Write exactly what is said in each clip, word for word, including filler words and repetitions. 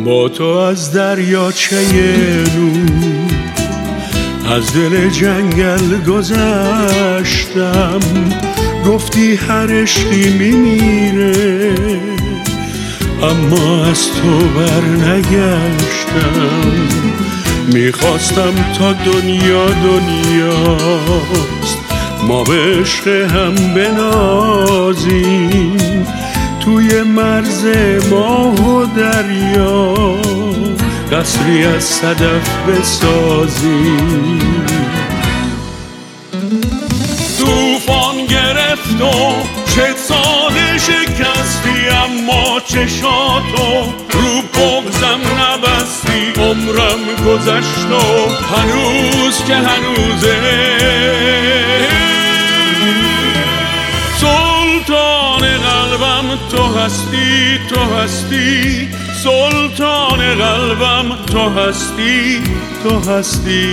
با تو از دریاچه نور از دل جنگل گذشتم، گفتی هر عشقی میمیره اما از تو بر نگشتم. میخواستم تا دنیا دنیاست ما به عشق هم بنازیم، توی مرز ماه و دریا قصری از صدف بسازیم. طوفان گرفت و چه ساده شکستی، اما چشاتو رو بغزم نبستی. عمرم گذشت و هنوز که هنوزه سلطان قلبم تو هستی، تو هستی سلطان قلبم، تو هستی، تو هستی.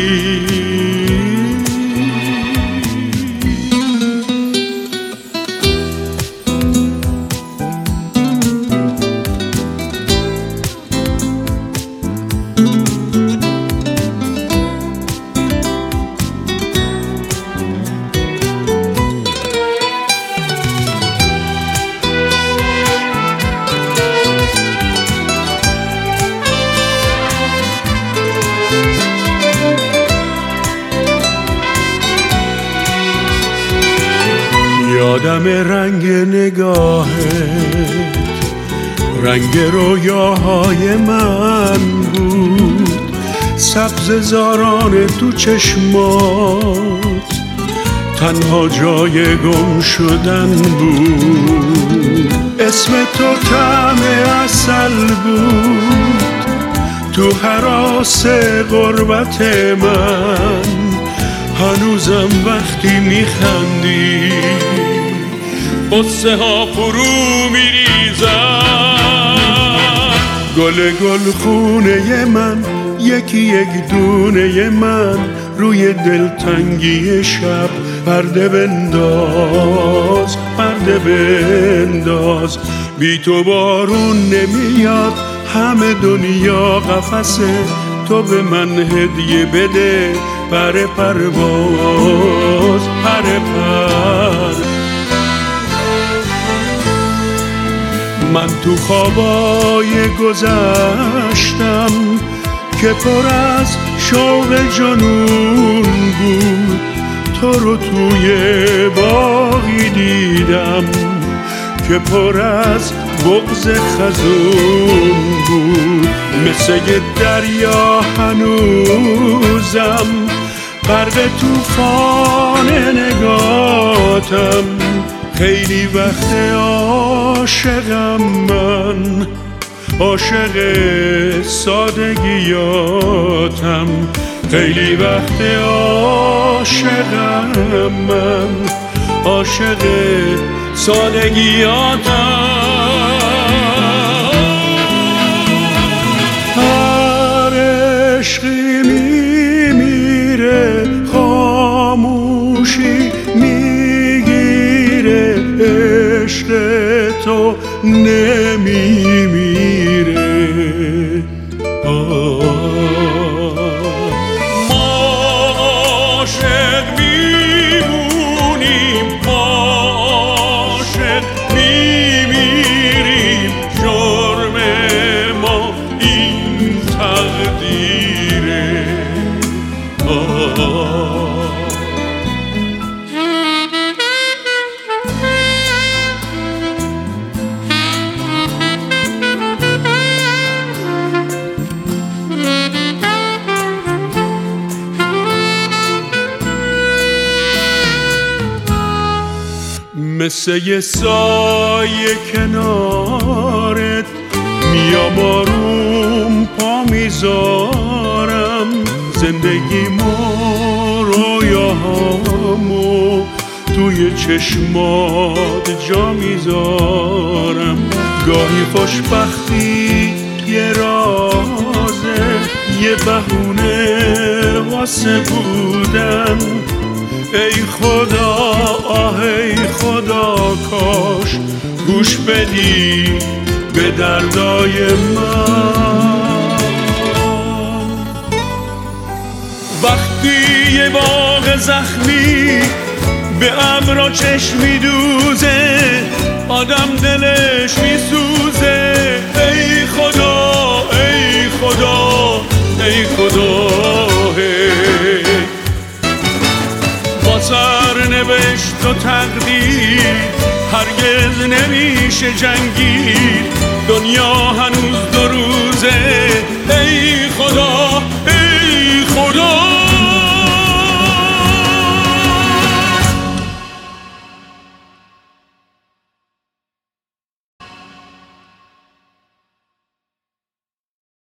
یادم رنگ نگاهت، رنگ رویاهای من بود، سبز زاران تو چشمات تنها جای گم شدن بود. اسم تو طعم عسل بود تو هراس غربت من، هنوزم وقتی میخندی قصه ها فرو میریزن. گل گل خونه من یکی یک دونه من، روی دلتنگی شب پرده بنداز، پرده بنداز. بی تو بارون نمیاد، همه دنیا قفسه، تو به من هدیه بده پر پرواز، پر پر. من تو خوابای گذشتم که پر از شوق جنون بود، تو رو توی باغی دیدم که پر از بغض خزون بود. مثل یه دریا هنوزم غرق طوفان نگاتم، خیلی وقت عاشقم من، عاشق سادگیاتم. خیلی وقت عاشقم من، عاشق سادگیاتم. هر عشقی میمیره، خاموشی میگیره، عشق تو نمیمیره. ما عاشق میمونیم، ما عاشق میمیریم، جرم ما این تقدیره. مثل یه سایه کنارت میام آروم پا میذارم، زندگیمو رویاهامو توی چشمات جا میذارم. گاهی خوشبختی یه رازه، یه بهونه واسه بودن. ای خدا آه ای خدا کاش گوش بدی به دردای من. وقتی یه باغ زخمی به ابرا چشم میدوزه آدم دلش میسوزه. ای خدا ای خدا ای خدا با سرنوشت و تقدیر هرگز نمیشه جنگید، دنیا هنوز دو روزه. ای خدا